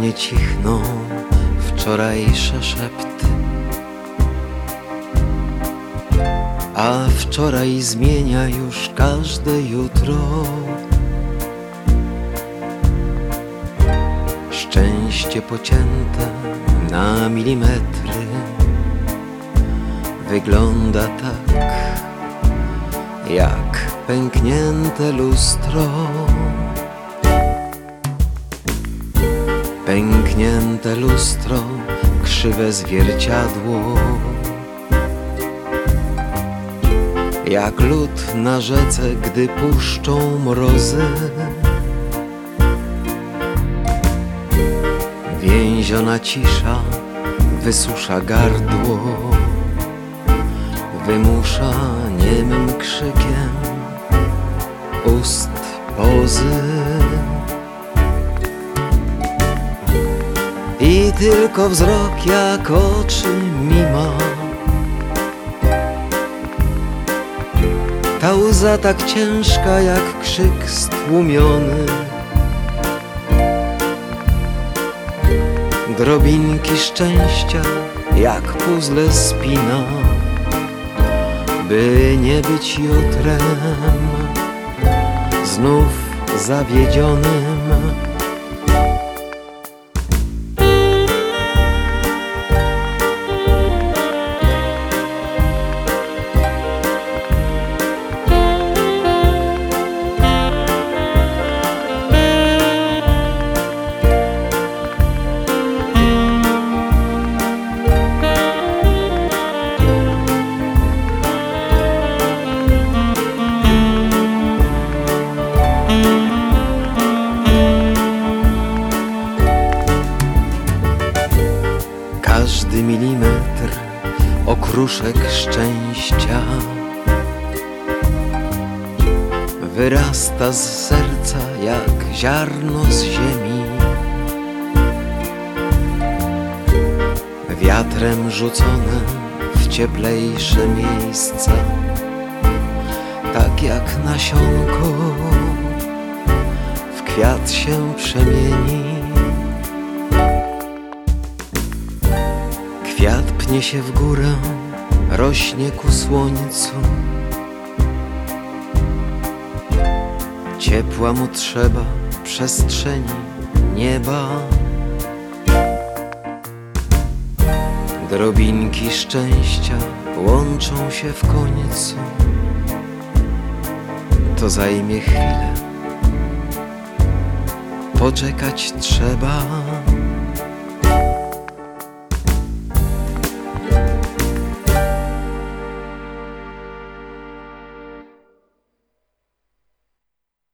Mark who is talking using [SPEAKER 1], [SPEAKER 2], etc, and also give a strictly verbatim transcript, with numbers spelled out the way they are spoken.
[SPEAKER 1] nie cichną wczorajsze szepty, a wczoraj zmienia już każde jutro. Szczęście pocięte na milimetry wygląda tak, jak pęknięte lustro. Pęknięte lustro, krzywe zwierciadło, jak lód na rzece, gdy puszczą mrozy. Więziona cisza wysusza gardło, wymusza niemym krzykiem ust pozy. I tylko wzrok jak oczy mi ma, ta łza tak ciężka jak krzyk stłumiony. Drobinki szczęścia jak puzzle spina, by nie być jutrem znów zawiedzionym. Każdy milimetr okruszek szczęścia wyrasta z serca jak ziarno z ziemi, wiatrem rzucone w cieplejsze miejsca, tak jak nasionko w kwiat się przemieni. Kwiat pnie się w górę, rośnie ku słońcu, ciepła mu trzeba przestrzeni nieba. Drobinki szczęścia łączą się w końcu, to zajmie chwilę, poczekać trzeba.